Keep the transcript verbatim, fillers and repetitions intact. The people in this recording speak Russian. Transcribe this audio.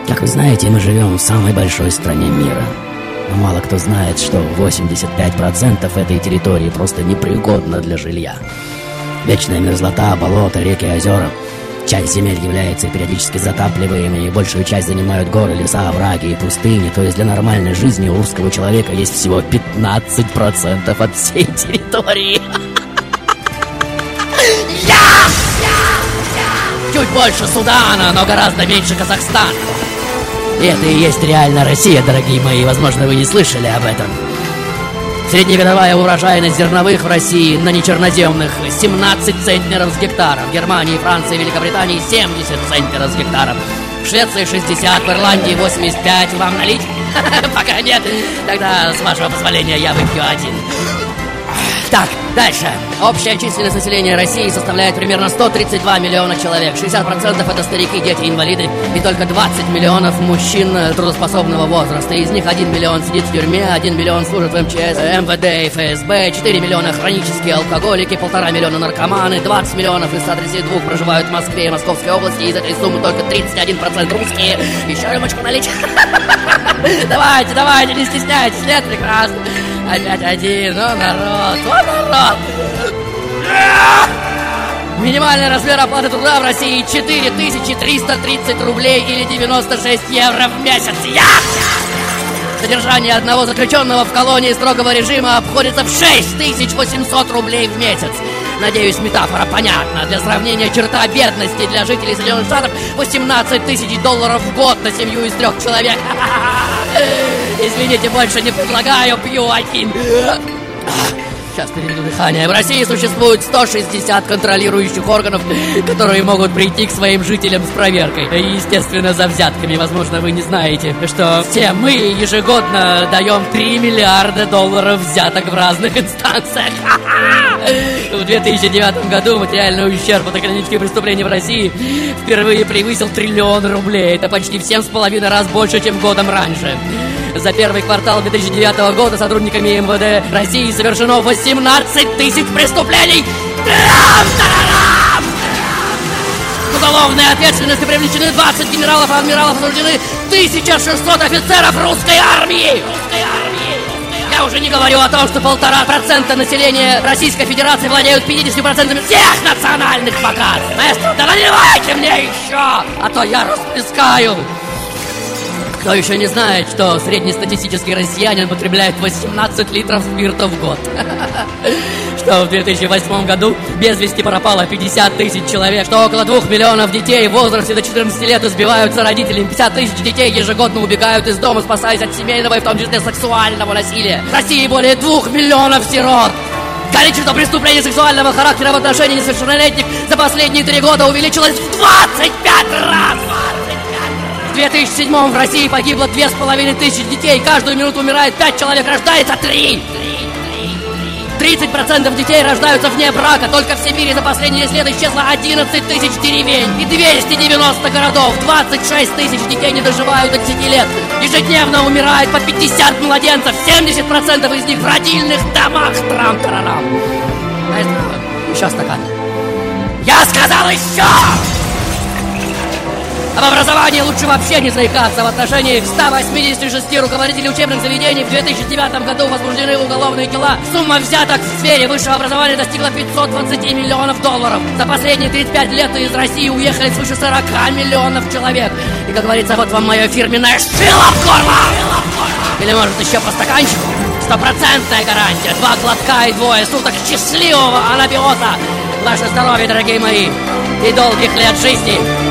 Как вы знаете, мы живем в самой большой стране мира. Но мало кто знает, что восемьдесят пять процентов этой территории просто непригодна для жилья. Вечная мерзлота, болота, реки, озера. Часть земель является периодически затапливаемой, и большую часть занимают горы, леса, овраги и пустыни. То есть для нормальной жизни у русского человека есть всего пятнадцать процентов от всей территории. Я! Чуть больше Судана, но гораздо меньше Казахстана. И это и есть реально Россия, дорогие мои. Возможно, вы не слышали об этом. Среднегодовая урожайность зерновых в России на нечерноземных семнадцать центнеров с гектара. В Германии, Франции, Великобритании семьдесят центнеров с гектара. В Швеции шестьдесят, в Ирландии восемьдесят пять. Вам налить? Пока нет. Тогда, с вашего позволения, я выпью один. Так, дальше. Общая численность населения России составляет примерно сто тридцать два миллиона человек. шестьдесят процентов это старики, дети, инвалиды. И только двадцать миллионов мужчин трудоспособного возраста. Из них один миллион сидит в тюрьме, один миллион служит в эм че эс, эм вэ дэ и эф эс бэ, четыре миллиона хронические алкоголики, полтора миллиона наркоманы, двадцать миллионов из ста тридцати двух проживают в Москве и Московской области. Из этой суммы только тридцать один процент русские. Еще рюмочку налить. Давайте, давайте, не стесняйтесь, нет, прекрасно. Опять один, о, народ, о, народ. Минимальный размер оплаты труда в России четыре тысячи триста тридцать рублей или девяносто шесть евро в месяц. Я! Содержание одного заключенного в колонии строгого режима обходится в шесть тысяч восемьсот рублей в месяц. Надеюсь, метафора понятна. Для сравнения, черта бедности для жителей Соединенных Штатов восемнадцать тысяч долларов в год на семью из трех человек. Извините, больше не предлагаю, пью один. Сейчас переведу дыхание. В России существует сто шестьдесят контролирующих органов, которые могут прийти к своим жителям с проверкой. И, естественно, за взятками. Возможно, вы не знаете, что все мы ежегодно даем три миллиарда долларов взяток в разных инстанциях. В две тысячи девятом году материальный ущерб от экономических преступлений в России впервые превысил триллион рублей. Это почти в семь с половиной раз больше, чем годом раньше. За первый квартал две тысячи девятого года сотрудниками эм вэ дэ России совершено восемнадцать тысяч преступлений. К уголовной ответственности привлечены двадцать генералов и адмиралов, осуждены тысяча шестьсот офицеров русской армии. Русской армии. Я уже не говорю о том, что полтора процента населения Российской Федерации владеют пятьдесят процентов всех национальных богатств. Маэстро, да наливайте мне еще, а то я расплескаю. Кто еще не знает, что среднестатистический россиянин потребляет восемнадцать литров спирта в год? Что в две тысячи восьмом году без вести пропало пятьдесят тысяч человек, что около двух миллионов детей в возрасте до четырнадцати лет избиваются родителями, пятьдесят тысяч детей ежегодно убегают из дома, спасаясь от семейного и в том числе сексуального насилия. В России более двух миллионов сирот. Количество преступлений сексуального характера в отношении несовершеннолетних за последние три года увеличилось в двадцать пять раз. В две тысячи седьмом в России погибло две с половиной тысячи детей. Каждую минуту умирает пять человек, рождается три. тридцать процентов детей рождаются вне брака. Только в Сибири за последние десять лет исчезло одиннадцать тысяч деревень и двести девяносто городов. двадцать шесть тысяч детей не доживают до десяти лет. Ежедневно умирает по пятьдесят младенцев. семьдесят процентов из них в родильных домах. Трам-тарарам. Еще стакан. Я сказал еще! Об образовании лучше вообще не заикаться. В отношении ста восьмидесяти шести руководителей учебных заведений в две тысячи девятом году возбуждены уголовные дела. Сумма взяток в сфере высшего образования достигла пятьсот двадцать миллионов долларов. За последние тридцать пять лет из России уехали свыше сорока миллионов человек. И, как говорится, вот вам мое фирменное шило в горло! Или, может, еще по стаканчику? Стопроцентная гарантия. Два глотка и двое суток счастливого анабиоза. Ваше здоровье, дорогие мои, и долгих лет жизни.